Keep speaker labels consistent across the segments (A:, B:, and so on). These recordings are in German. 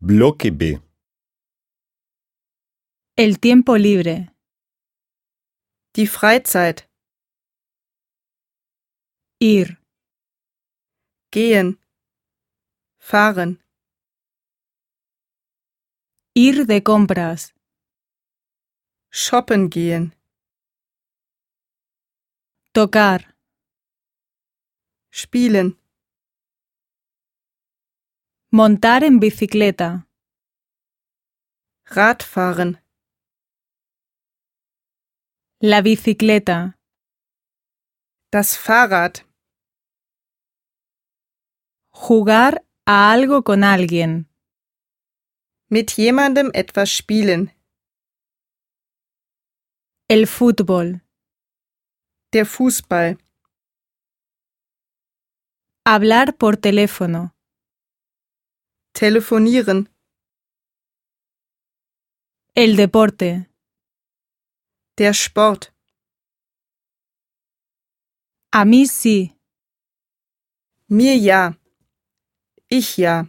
A: Bloque B.
B: El tiempo libre.
C: Die Freizeit.
B: Ir.
C: Gehen. Fahren.
B: Ir de compras.
C: Shoppen gehen.
B: Tocar.
C: Spielen.
B: Montar en bicicleta.
C: Radfahren.
B: La bicicleta.
C: Das Fahrrad.
B: Jugar a algo con alguien.
C: Mit jemandem etwas spielen.
B: El fútbol.
C: Der Fußball.
B: Hablar por teléfono.
C: Telefonieren.
B: El deporte.
C: Der Sport.
B: A mí sí.
C: Mir ja. Ich ja.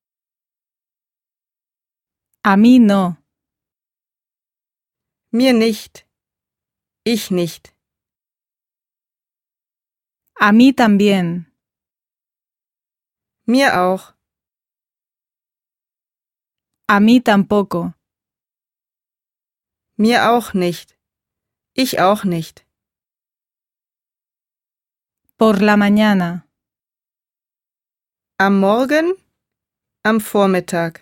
B: A mí no.
C: Mir nicht. Ich nicht.
B: A mí también.
C: Mir auch.
B: A mí tampoco.
C: Mir auch nicht. Ich auch nicht.
B: Por la mañana.
C: Am Morgen, am Vormittag.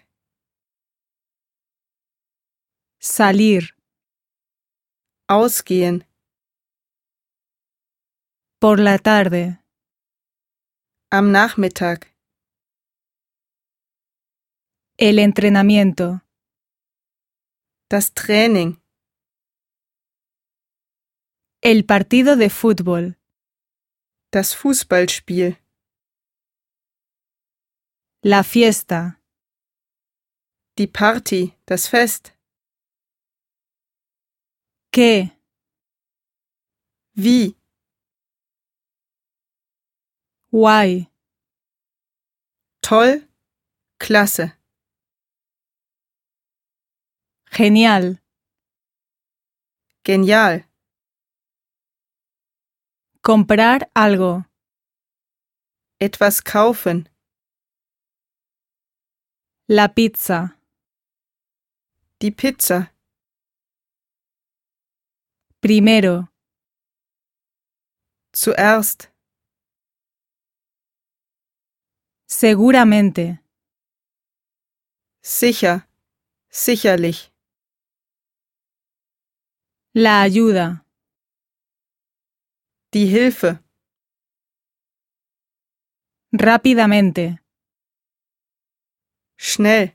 B: Salir.
C: Ausgehen.
B: Por la tarde.
C: Am Nachmittag.
B: El entrenamiento.
C: Das Training.
B: El partido de fútbol.
C: Das Fußballspiel.
B: La fiesta.
C: Die Party. Das Fest.
B: ¿Qué?
C: Wie.
B: Guay.
C: Toll. Klasse.
B: Genial.
C: Genial.
B: Comprar algo.
C: Etwas kaufen.
B: La pizza.
C: Die Pizza.
B: Primero.
C: Zuerst.
B: Seguramente.
C: Sicher. Sicherlich.
B: La ayuda.
C: Die Hilfe.
B: Rápidamente.
C: Schnell.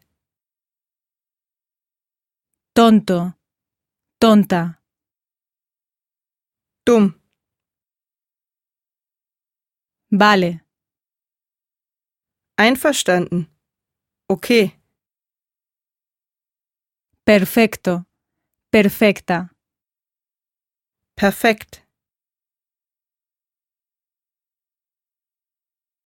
B: Tonto. Tonta.
C: Dumm.
B: Vale.
C: Einverstanden. Okay.
B: Perfecto. Perfecta.
C: Perfekt.